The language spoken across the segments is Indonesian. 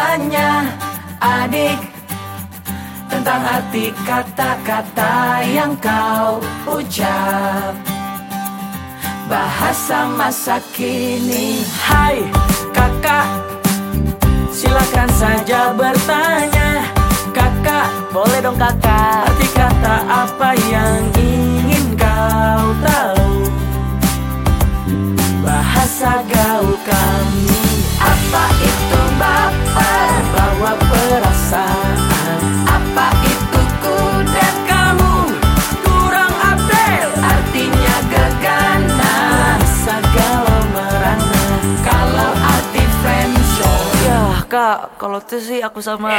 bertanya, adik, tentang arti kata-kata yang kau ucap. Bahasa masa kini. Hai kakak, silakan saja bertanya. Kakak, boleh dong kakak, arti kata apa yang ingin kau tahu? Bahasa gaul kami. Apa itu baper, bawa perasaan? Apa itu kuda, kamu kurang update? Artinya gegana, bisa galau merana. Kalau arti friendzone, ya kak, kalau itu sih aku sama.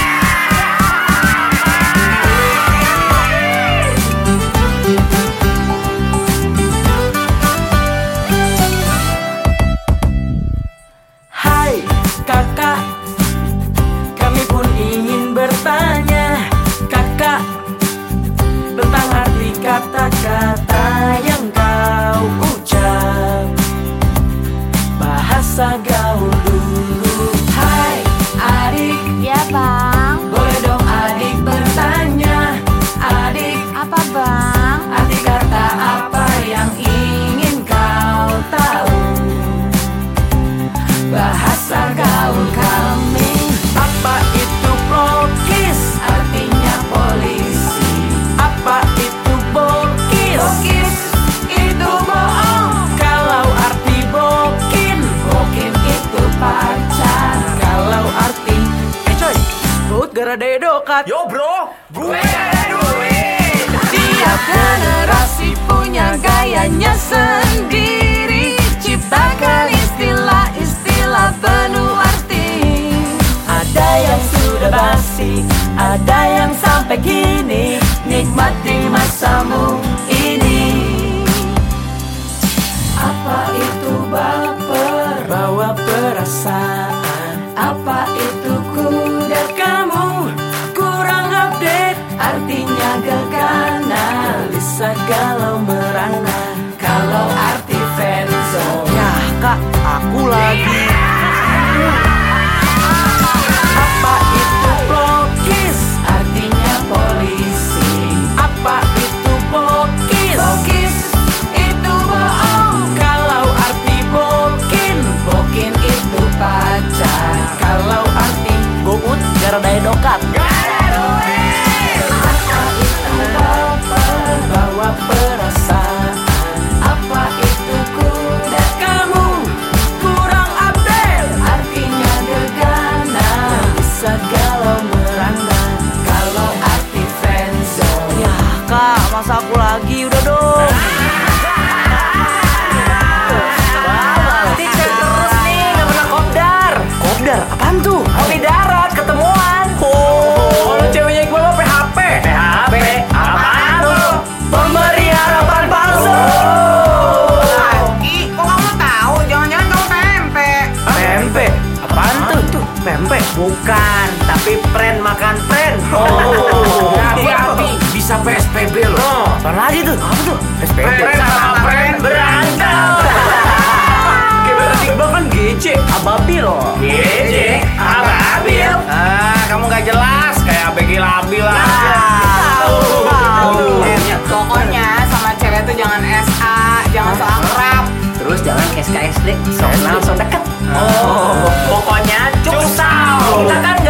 Kakak, kami pun ingin bertanya, kakak, tentang arti kata-kata yang kau ucap. Bahasa gaul dulu. Hai adik. Ya bang. Boleh dong adik bertanya. Adik, apa bang? arti kata apa yang ingin kau tahu? Bahasa gaul kami. Apa itu blokis, artinya polisi? Apa itu bokis? Bokis itu bohong. Kalau arti bokin, bokin itu pacar. Kalau arti coy, buat gara dedokat. Yo bro, gue ada duit. Tiap generasi punya gayanya sendiri, ciptakan istilah-istilah penuh arti. Ada yang sudah basi, ada yang sampai kini. Nikmati masamu ini. Apa itu baper, bawa perasaan? Apa itu kuda, kamu kurang update? Artinya gegana, bisa galau merana. Kalau arti friendzone, ya kak, aku lagi. Apa itu blokis, artinya polisi? Apa itu bokis? Bokis itu bohong. Kalau arti bokin, bokin itu pacar. Kalau arti bobut, gara dedokat. Apa itu baper, bawa perasaan? Apa itu kuda, kamu kurang update? Artinya gegana, bisa galau merana. Kalau arti friendzone, ya kak, masa aku lagi, udah dong. Cek terus nih, gak pernah kopdar. Kopdar? Apaan tuh? Kopi darat, ketemuan. Oh, kalau ceweknya gue mah PHP. PHP? Apaan tuh? Pemberi harapan palsu. Ih, kok kamu tahu? Jangan-jangan kamu pempek. Pempek? Apaan tuh? Pempek? Bukan, tapi pren makan pren. Oh, hati-hati, bisa PSBB loh. Apaan lagi tuh? Apa tuh? SPP? Pren sama pren berantem. Iqbal kan GC, ababil loh. GC, ababil. Kamu gak jelas, kayak ABG labil aja. Pokoknya sama cewek tuh jangan SA, jangan so akrab. Terus jangan SKSD, so kenal so deket. Pokoknya cusau. Kita kan